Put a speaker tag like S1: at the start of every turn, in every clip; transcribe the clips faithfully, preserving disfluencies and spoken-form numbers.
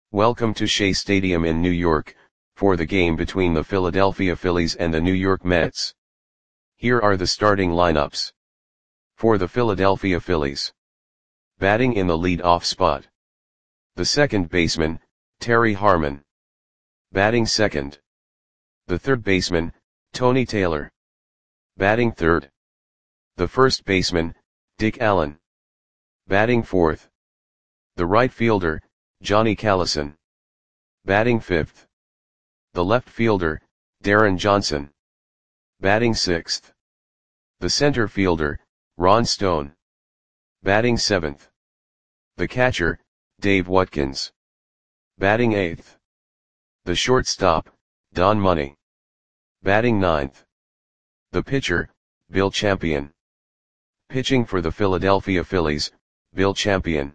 S1: Welcome to Shea Stadium in New York, for the game between the Philadelphia Phillies and the New York Mets. Here are the starting lineups. For the Philadelphia Phillies. Batting in the lead-off spot. The second baseman, Terry Harmon. Batting second. The third baseman, Tony Taylor. Batting third. The first baseman, Dick Allen. Batting fourth. The right fielder, Johnny Callison. Batting fifth. The left fielder, Darren Johnson. Batting sixth. The center fielder, Ron Stone. Batting seventh. The catcher, Dave Watkins. Batting eighth. The shortstop, Don Money. Batting ninth. The pitcher, Bill Champion. Pitching for the Philadelphia Phillies, Bill Champion.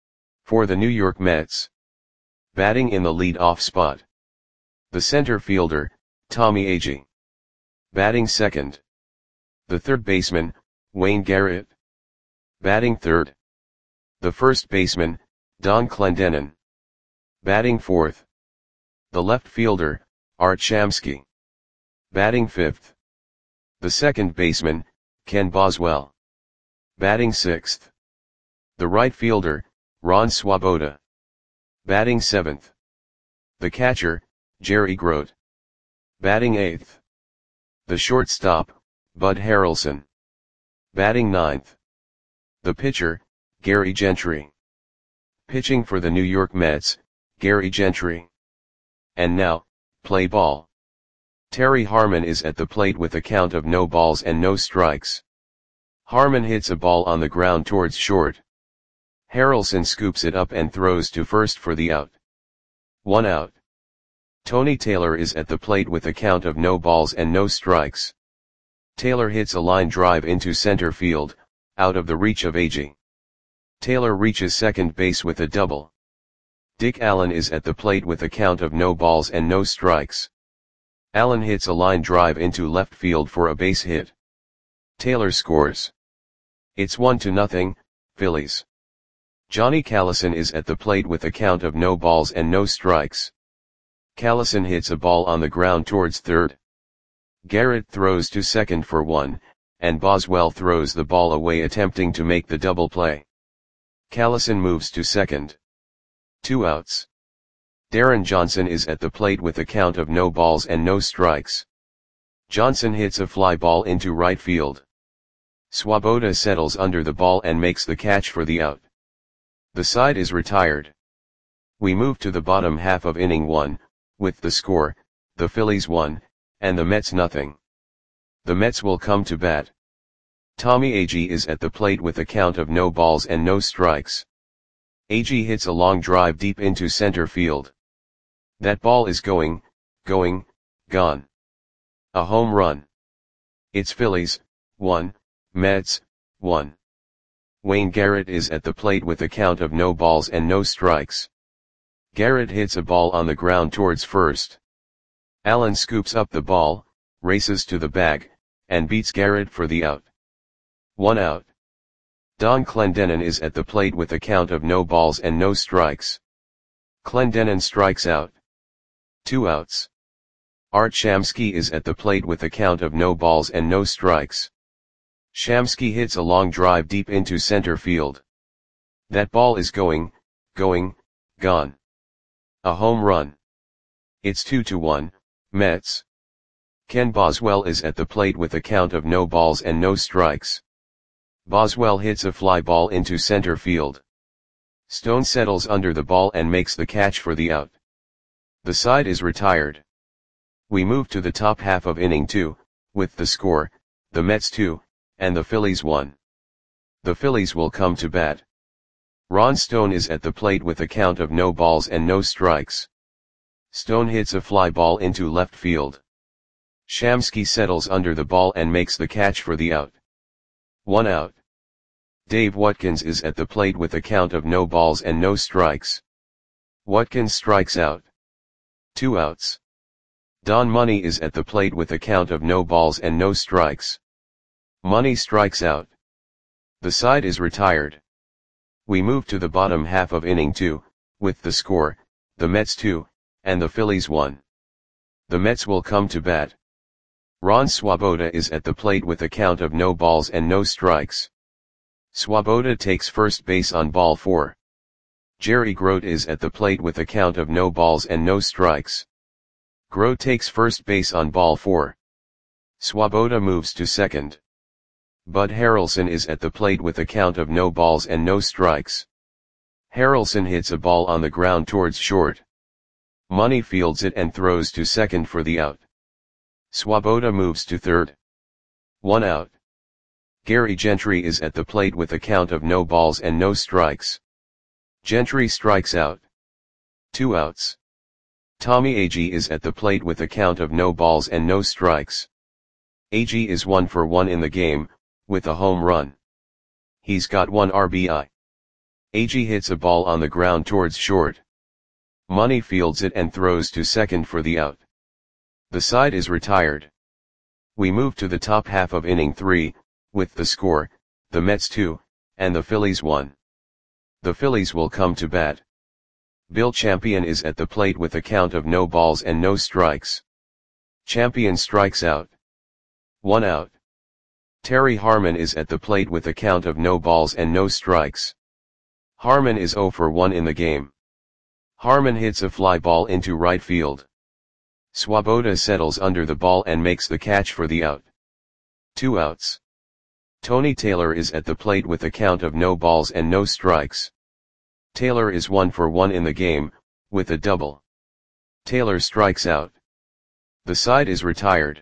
S1: For the New York Mets. Batting in the lead-off spot. The center fielder, Tommy Agee. Batting second. The third baseman, Wayne Garrett. Batting third. The first baseman, Don Clendenon. Batting fourth. The left fielder, Art Shamsky. Batting fifth. The second baseman, Ken Boswell. Batting sixth. The right fielder, Ron Swoboda. Batting seventh. The catcher, Jerry Grote. Batting eighth. The shortstop, Bud Harrelson. Batting ninth. The pitcher, Gary Gentry. Pitching for the New York Mets, Gary Gentry. And now, play ball. Terry Harmon is at the plate with a count of no balls and no strikes. Harmon hits a ball on the ground towards short. Harrelson scoops it up and throws to first for the out. One out. Tony Taylor is at the plate with a count of no balls and no strikes. Taylor hits a line drive into center field, out of the reach of Agee. Taylor reaches second base with a double. Dick Allen is at the plate with a count of no balls and no strikes. Allen hits a line drive into left field for a base hit. Taylor scores. It's one to nothing, Phillies. Johnny Callison is at the plate with a count of no balls and no strikes. Callison hits a ball on the ground towards third. Garrett throws to second for one, and Boswell throws the ball away attempting to make the double play. Callison moves to second. Two outs. Darren Johnson is at the plate with a count of no balls and no strikes. Johnson hits a fly ball into right field. Swoboda settles under the ball and makes the catch for the out. The side is retired. We move to the bottom half of inning one, with the score, the Phillies one, and the Mets nothing. The Mets will come to bat. Tommy Agee is at the plate with a count of no balls and no strikes. Agee hits a long drive deep into center field. That ball is going, going, gone. A home run. It's Phillies, one, Mets, one. Wayne Garrett is at the plate with a count of no balls and no strikes. Garrett hits a ball on the ground towards first. Allen scoops up the ball, races to the bag, and beats Garrett for the out. One out. Don Clendenon is at the plate with a count of no balls and no strikes. Clendenon strikes out. Two outs. Art Shamsky is at the plate with a count of no balls and no strikes. Shamsky hits a long drive deep into center field. That ball is going, going, gone. A home run. It's two to one, Mets. Ken Boswell is at the plate with a count of no balls and no strikes. Boswell hits a fly ball into center field. Stone settles under the ball and makes the catch for the out. The side is retired. We move to the top half of inning two, with the score, the Mets two, and the Phillies one. The Phillies will come to bat. Ron Stone is at the plate with a count of no balls and no strikes. Stone hits a fly ball into left field. Shamsky settles under the ball and makes the catch for the out. One out. Dave Watkins is at the plate with a count of no balls and no strikes. Watkins strikes out. Two outs. Don Money is at the plate with a count of no balls and no strikes. Money strikes out. The side is retired. We move to the bottom half of inning two, with the score, the Mets two, and the Phillies one. The Mets will come to bat. Ron Swoboda is at the plate with a count of no balls and no strikes. Swoboda takes first base on ball four. Jerry Grote is at the plate with a count of no balls and no strikes. Grote takes first base on ball four. Swoboda moves to second. Bud Harrelson is at the plate with a count of no balls and no strikes. Harrelson hits a ball on the ground towards short. Money fields it and throws to second for the out. Swoboda moves to third. One out. Gary Gentry is at the plate with a count of no balls and no strikes. Gentry strikes out. Two outs. Tommy Agee is at the plate with a count of no balls and no strikes. Agee is one for one in the game, with a home run. He's got one R B I. Agee hits a ball on the ground towards short. Money fields it and throws to second for the out. The side is retired. We move to the top half of inning three, with the score, the Mets two, and the Phillies one. The Phillies will come to bat. Bill Champion is at the plate with a count of no balls and no strikes. Champion strikes out. One out. Terry Harmon is at the plate with a count of no balls and no strikes. Harmon is zero for one in the game. Harmon hits a fly ball into right field. Swoboda settles under the ball and makes the catch for the out. Two outs. Tony Taylor is at the plate with a count of no balls and no strikes. Taylor is one for one in the game, with a double. Taylor strikes out. The side is retired.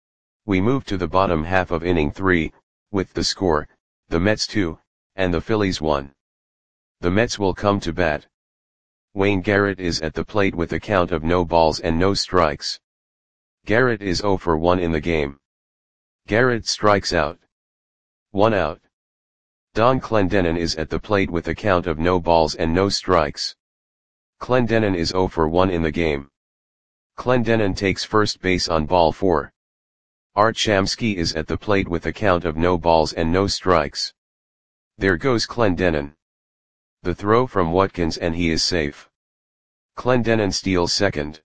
S1: We move to the bottom half of inning three, with the score, the Mets two, and the Phillies one. The Mets will come to bat. Wayne Garrett is at the plate with a count of no balls and no strikes. Garrett is zero for one in the game. Garrett strikes out. One out. Don Clendenon is at the plate with a count of no balls and no strikes. Clendenon is zero for one in the game. Clendenon takes first base on ball four. Art Shamsky is at the plate with a count of no balls and no strikes. There goes Clendenon. The throw from Watkins and he is safe. Clendenon steals second.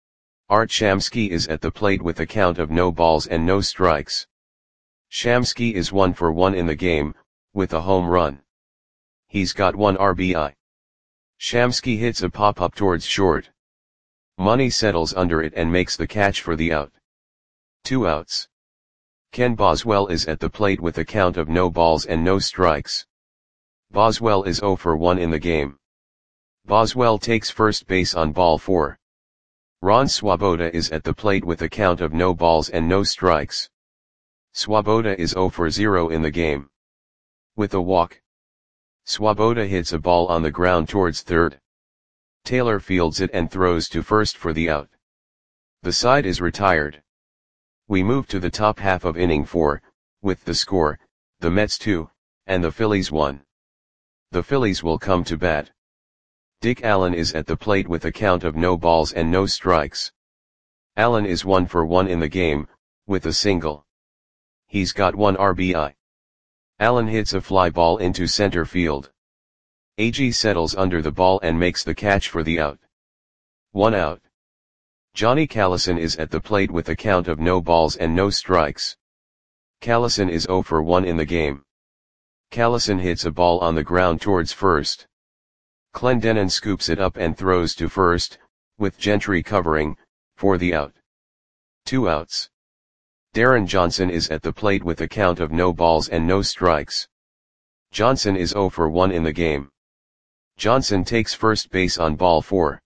S1: Art Shamsky is at the plate with a count of no balls and no strikes. Shamsky is one for one in the game, with a home run. He's got one R B I. Shamsky hits a pop-up towards short. Money settles under it and makes the catch for the out. Two outs. Ken Boswell is at the plate with a count of no balls and no strikes. Boswell is zero for one in the game. Boswell takes first base on ball four. Ron Swoboda is at the plate with a count of no balls and no strikes. Swoboda is zero for zero in the game. With a walk. Swoboda hits a ball on the ground towards third. Taylor fields it and throws to first for the out. The side is retired. We move to the top half of inning four, with the score, the Mets two, and the Phillies one. The Phillies will come to bat. Dick Allen is at the plate with a count of no balls and no strikes. Allen is one for one in the game, with a single. He's got one R B I. Allen hits a fly ball into center field. Agee settles under the ball and makes the catch for the out. One out. Johnny Callison is at the plate with a count of no balls and no strikes. Callison is zero for one in the game. Callison hits a ball on the ground towards first. Clendenon scoops it up and throws to first, with Gentry covering, for the out. Two outs. Darren Johnson is at the plate with a count of no balls and no strikes. Johnson is zero for one in the game. Johnson takes first base on ball four.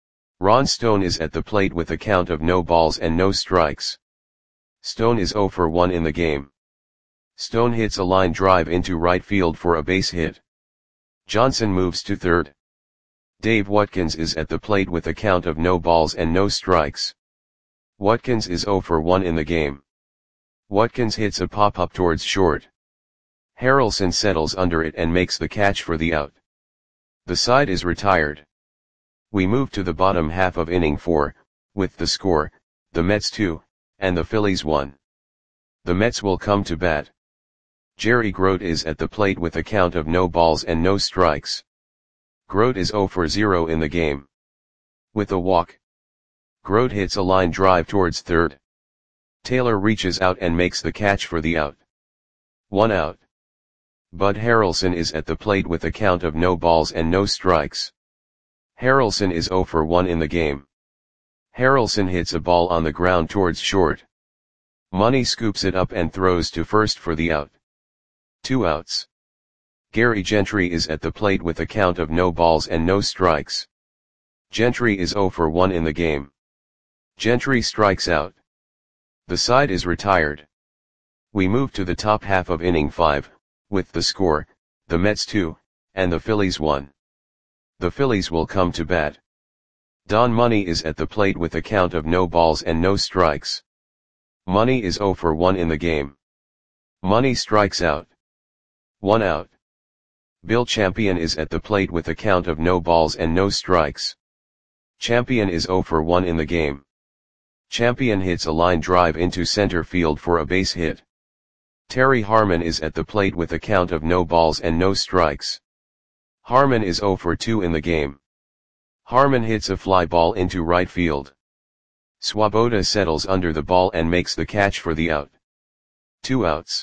S1: Ron Stone is at the plate with a count of no balls and no strikes. Stone is zero for one in the game. Stone hits a line drive into right field for a base hit. Johnson moves to third. Dave Watkins is at the plate with a count of no balls and no strikes. Watkins is zero for one in the game. Watkins hits a pop-up towards short. Harrelson settles under it and makes the catch for the out. The side is retired. We move to the bottom half of inning four, with the score, the Mets two, and the Phillies one. The Mets will come to bat. Jerry Grote is at the plate with a count of no balls and no strikes. Grote is zero for zero in the game. With a walk, Grote hits a line drive towards third. Taylor reaches out and makes the catch for the out. One out. Bud Harrelson is at the plate with a count of no balls and no strikes. Harrelson is zero for one in the game. Harrelson hits a ball on the ground towards short. Money scoops it up and throws to first for the out. Two outs. Gary Gentry is at the plate with a count of no balls and no strikes. Gentry is zero for one in the game. Gentry strikes out. The side is retired. We move to the top half of inning five, with the score, the Mets two, and the Phillies one. The Phillies will come to bat. Don Money is at the plate with a count of no balls and no strikes. Money is zero for one in the game. Money strikes out. One out. Bill Champion is at the plate with a count of no balls and no strikes. Champion is zero for one in the game. Champion hits a line drive into center field for a base hit. Terry Harmon is at the plate with a count of no balls and no strikes. Harmon is zero for two in the game. Harmon hits a fly ball into right field. Swoboda settles under the ball and makes the catch for the out. Two outs.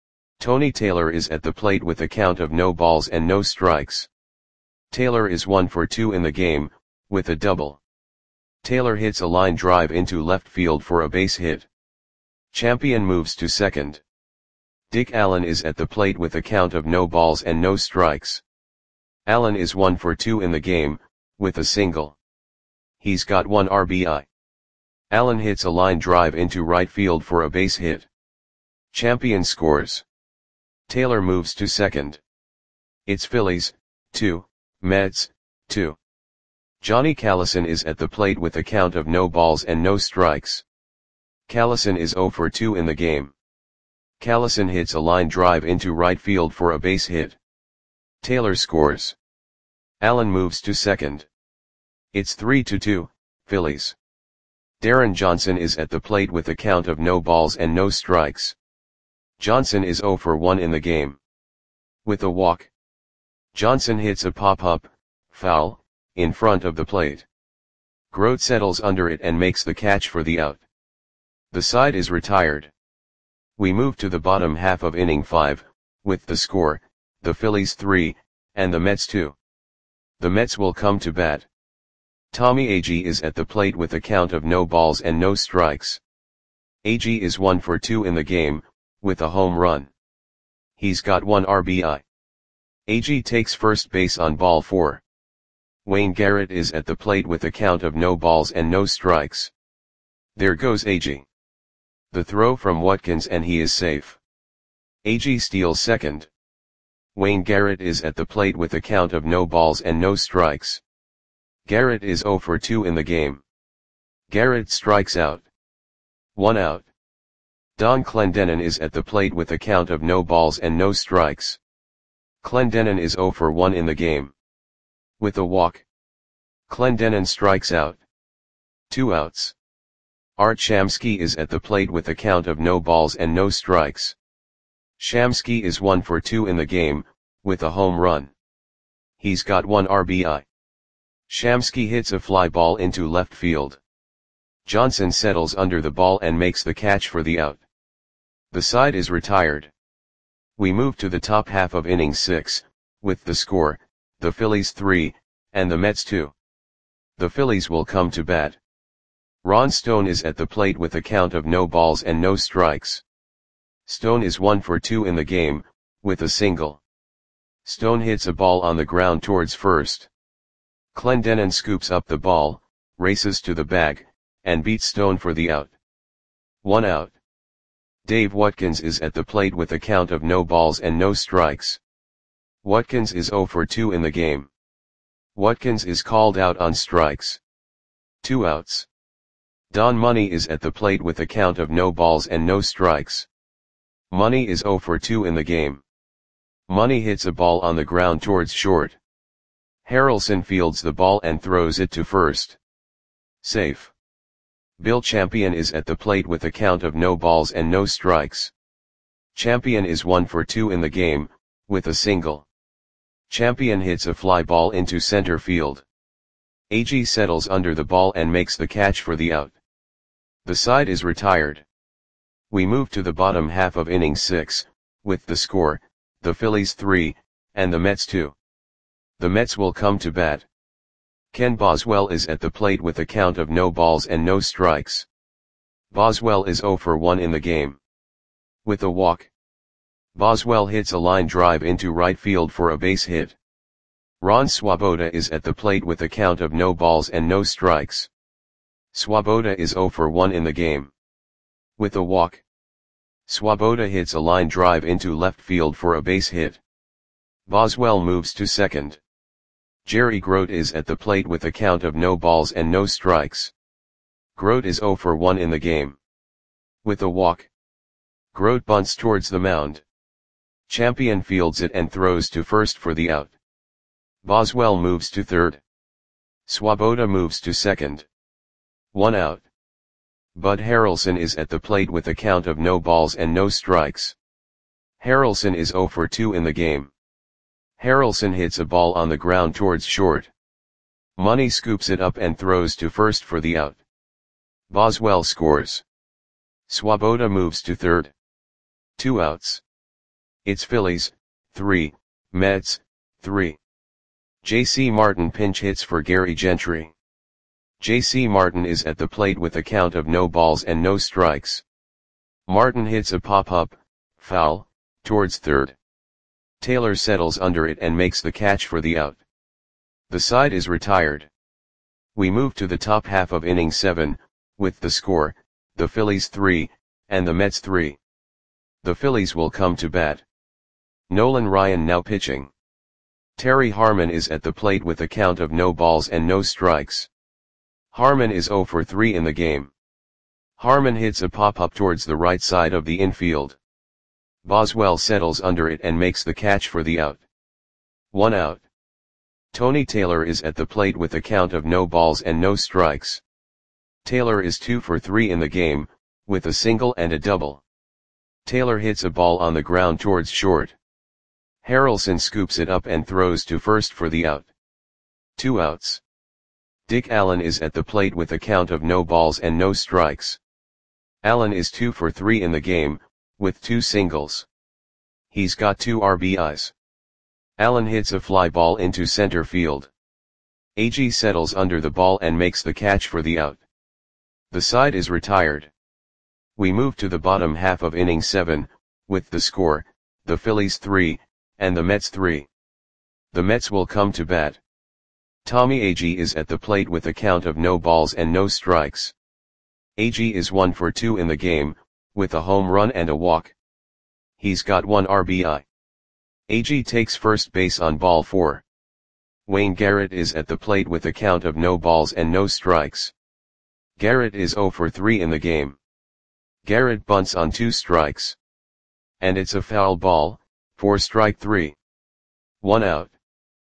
S1: Tony Taylor is at the plate with a count of no balls and no strikes. Taylor is one for two in the game, with a double. Taylor hits a line drive into left field for a base hit. Champion moves to second. Dick Allen is at the plate with a count of no balls and no strikes. Allen is one for two in the game, with a single. He's got one R B I. Allen hits a line drive into right field for a base hit. Champion scores. Taylor moves to second. It's Phillies, two, Mets, two. Johnny Callison is at the plate with a count of no balls and no strikes. Callison is zero for two in the game. Callison hits a line drive into right field for a base hit. Taylor scores. Allen moves to second. It's three to two, Phillies. Darren Johnson is at the plate with a count of no balls and no strikes. Johnson is zero for one in the game. With a walk, Johnson hits a pop-up, foul, in front of the plate. Grote settles under it and makes the catch for the out. The side is retired. We move to the bottom half of inning five, with the score, the Phillies three, and the Mets two. The Mets will come to bat. Tommy Agee is at the plate with a count of no balls and no strikes. Agee is one for two in the game, with a home run. He's got one R B I. Agee takes first base on ball four. Wayne Garrett is at the plate with a count of no balls and no strikes. There goes Agee. The throw from Watkins and he is safe. Agee steals second. Wayne Garrett is at the plate with a count of no balls and no strikes. Garrett is zero for two in the game. Garrett strikes out. One out. Don Clendenon is at the plate with a count of no balls and no strikes. Clendenon is zero for one in the game. With a walk, Clendenon strikes out. Two outs. Art Shamsky is at the plate with a count of no balls and no strikes. Shamsky is one for two in the game, with a home run. He's got one R B I. Shamsky hits a fly ball into left field. Johnson settles under the ball and makes the catch for the out. The side is retired. We move to the top half of inning six, with the score, the Phillies three, and the Mets two. The Phillies will come to bat. Ron Stone is at the plate with a count of no balls and no strikes. Stone is one for two in the game, with a single. Stone hits a ball on the ground towards first. Clendenon scoops up the ball, races to the bag, and beats Stone for the out. One out. Dave Watkins is at the plate with a count of no balls and no strikes. Watkins is zero for two in the game. Watkins is called out on strikes. Two outs. Don Money is at the plate with a count of no balls and no strikes. Money is zero for two in the game. Money hits a ball on the ground towards short. Harrelson fields the ball and throws it to first. Safe. Bill Champion is at the plate with a count of no balls and no strikes. Champion is one for two in the game, with a single. Champion hits a fly ball into center field. A G settles under the ball and makes the catch for the out. The side is retired. We move to the bottom half of inning six, with the score, the Phillies three, and the Mets two. The Mets will come to bat. Ken Boswell is at the plate with a count of no balls and no strikes. Boswell is oh for one in the game. With a walk, Boswell hits a line drive into right field for a base hit. Ron Swoboda is at the plate with a count of no balls and no strikes. Swoboda is oh for one in the game. With a walk, Swoboda hits a line drive into left field for a base hit. Boswell moves to second. Jerry Grote is at the plate with a count of no balls and no strikes. Grote is oh for one in the game. With a walk, Grote bunts towards the mound. Champion fields it and throws to first for the out. Boswell moves to third. Swoboda moves to second. One out. Bud Harrelson is at the plate with a count of no balls and no strikes. Harrelson is oh for two in the game. Harrelson hits a ball on the ground towards short. Money scoops it up and throws to first for the out. Boswell scores. Swoboda moves to third. Two outs. It's Phillies, three, Mets, three. J C Martin pinch hits for Gary Gentry. J C Martin is at the plate with a count of no balls and no strikes. Martin hits a pop-up, foul, towards third. Taylor settles under it and makes the catch for the out. The side is retired. We move to the top half of inning seven, with the score, the Phillies three, and the Mets three. The Phillies will come to bat. Nolan Ryan now pitching. Terry Harmon is at the plate with a count of no balls and no strikes. Harmon is oh for three in the game. Harmon hits a pop-up towards the right side of the infield. Boswell settles under it and makes the catch for the out. One out. Tony Taylor is at the plate with a count of no balls and no strikes. Taylor is two for three in the game, with a single and a double. Taylor hits a ball on the ground towards short. Harrelson scoops it up and throws to first for the out. Two outs. Dick Allen is at the plate with a count of no balls and no strikes. Allen is two for three in the game, with two singles. He's got two R B Is. Allen hits a fly ball into center field. A G settles under the ball and makes the catch for the out. The side is retired. We move to the bottom half of inning seven, with the score, the Phillies three, and the Mets three. The Mets will come to bat. Tommy Agee is at the plate with a count of no balls and no strikes. Agee is one for two in the game, with a home run and a walk. He's got one R B I. Agee takes first base on ball four. Wayne Garrett is at the plate with a count of no balls and no strikes. Garrett is oh for three in the game. Garrett bunts on two strikes. And it's a foul ball, for strike three. One out.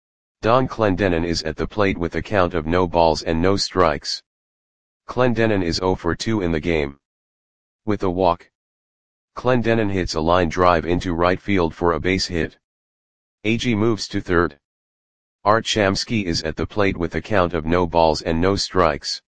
S1: Don Clendenon is at the plate with a count of no balls and no strikes. Clendenon is oh for two in the game. With a walk, Clendenon hits a line drive into right field for a base hit. Agee moves to third. Art Shamsky is at the plate with a count of no balls and no strikes.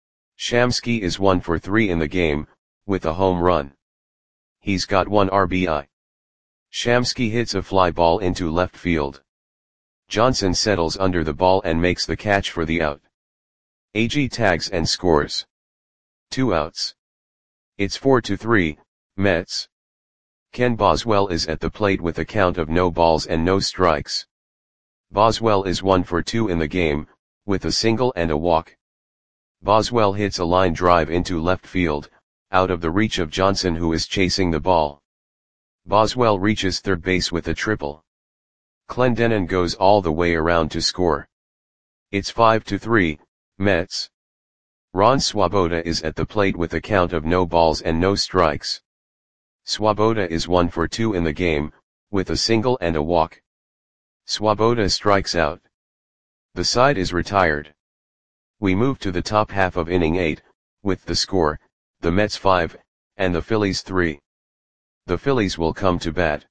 S1: Shamsky is one for three in the game, with a home run. He's got one R B I. Shamsky hits a fly ball into left field. Johnson settles under the ball and makes the catch for the out. Agee tags and scores. Two outs. It's four to three, Mets. Ken Boswell is at the plate with a count of no balls and no strikes. Boswell is one for two in the game, with a single and a walk. Boswell hits a line drive into left field, out of the reach of Johnson who is chasing the ball. Boswell reaches third base with a triple. Clendenon goes all the way around to score. It's five to three, Mets. Ron Swoboda is at the plate with a count of no balls and no strikes. Swoboda is one for two in the game, with a single and a walk. Swoboda strikes out. The side is retired. We move to the top half of inning eight, with the score, the Mets five, and the Phillies three. The Phillies will come to bat.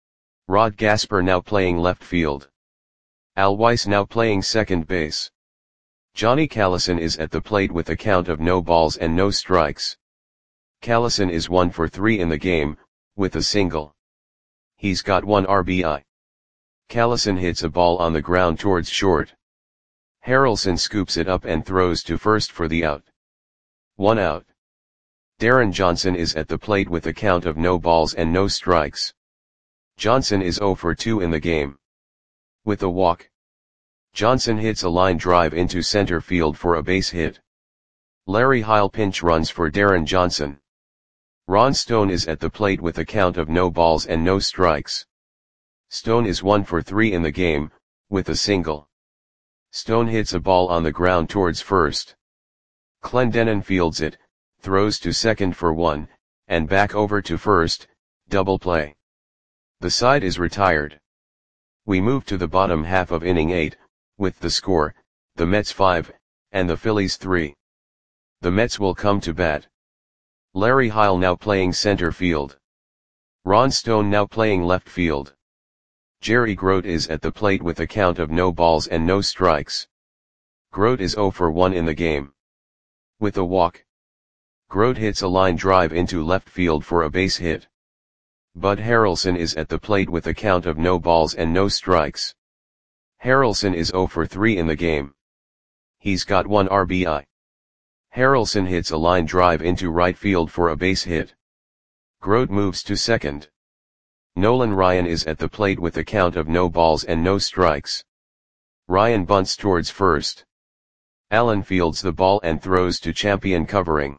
S1: Rod Gasper now playing left field. Al Weiss now playing second base. Johnny Callison is at the plate with a count of no balls and no strikes. Callison is one for three in the game, with a single. He's got one R B I. Callison hits a ball on the ground towards short. Harrelson scoops it up and throws to first for the out. One out. Darren Johnson is at the plate with a count of no balls and no strikes. Johnson is zero for two in the game. With a walk. Johnson hits a line drive into center field for a base hit. Larry Heil pinch runs for Darren Johnson. Ron Stone is at the plate with a count of no balls and no strikes. Stone is one for three in the game, with a single. Stone hits a ball on the ground towards first. Clendenon fields it, throws to second for one, and back over to first, double play. The side is retired. We move to the bottom half of inning eight, with the score, the Mets five, and the Phillies three. The Mets will come to bat. Larry Heil now playing center field. Ron Stone now playing left field. Jerry Grote is at the plate with a count of no balls and no strikes. Grote is zero for one in the game. With a walk. Grote hits a line drive into left field for a base hit. Bud Harrelson is at the plate with a count of no balls and no strikes. Harrelson is zero for three in the game. He's got one R B I. Harrelson hits a line drive into right field for a base hit. Grote moves to second. Nolan Ryan is at the plate with a count of no balls and no strikes. Ryan bunts towards first. Allen fields the ball and throws to Champion covering.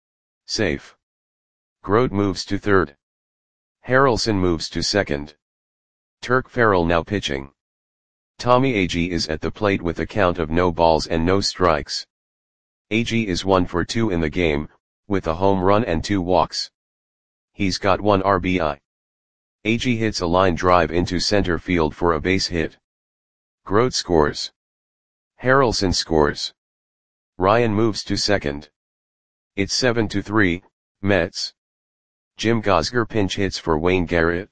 S1: Safe. Grote moves to third. Harrelson moves to second. Turk Farrell now pitching. Tommy Agee is at the plate with a count of no balls and no strikes. Agee is one for two in the game, with a home run and two walks. He's got one R B I. Agee hits a line drive into center field for a base hit. Grote scores. Harrelson scores. Ryan moves to second. It's seven to three, Mets. Jim Gosger pinch hits for Wayne Garrett.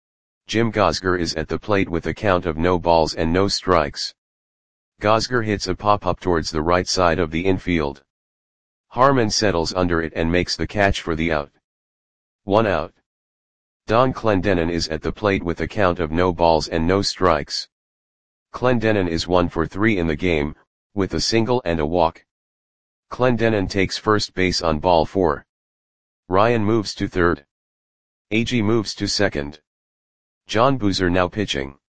S1: Jim Gosger is at the plate with a count of no balls and no strikes. Gosger hits a pop-up towards the right side of the infield. Harmon settles under it and makes the catch for the out. One out. Don Clendenon is at the plate with a count of no balls and no strikes. Clendenon is one for three in the game, with a single and a walk. Clendenon takes first base on ball four. Ryan moves to third. Agee moves to second. John Boozer now pitching.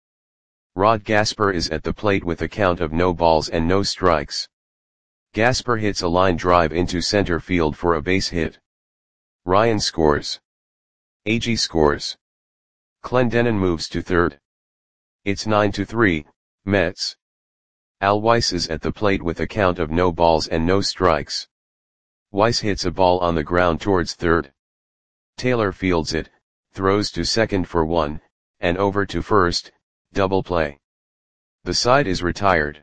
S1: Rod Gasper is at the plate with a count of no balls and no strikes. Gasper hits a line drive into center field for a base hit. Ryan scores. Agee scores. Clendenon moves to third. It's nine to three, Mets. Al Weiss is at the plate with a count of no balls and no strikes. Weiss hits a ball on the ground towards third. Taylor fields it, throws to second for one, and over to first, double play. The side is retired.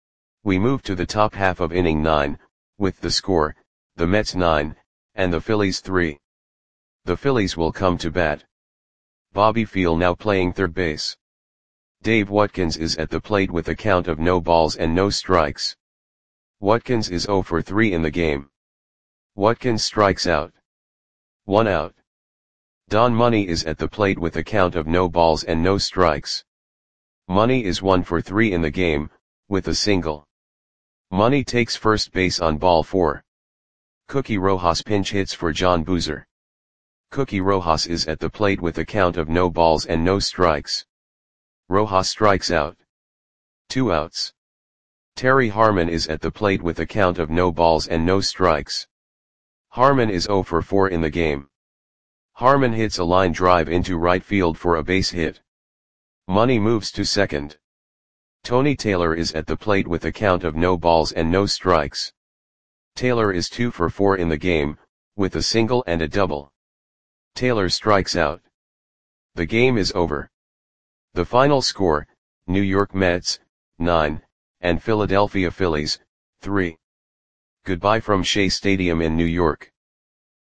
S1: We move to the top half of inning nine, with the score, the Mets nine, and the Phillies three. The Phillies will come to bat. Bobby Feal now playing third base. Dave Watkins is at the plate with a count of no balls and no strikes. Watkins is zero for three in the game. Watkins strikes out. One out. Don Money is at the plate with a count of no balls and no strikes. Money is one for three in the game, with a single. Money takes first base on ball four. Cookie Rojas pinch hits for John Boozer. Cookie Rojas is at the plate with a count of no balls and no strikes. Rojas strikes out. Two outs. Terry Harmon is at the plate with a count of no balls and no strikes. Harmon is zero for four in the game. Harmon hits a line drive into right field for a base hit. Money moves to second. Tony Taylor is at the plate with a count of no balls and no strikes. Taylor is two for four in the game, with a single and a double. Taylor strikes out. The game is over. The final score, New York Mets, nine, and Philadelphia Phillies, three. Goodbye from Shea Stadium in New York.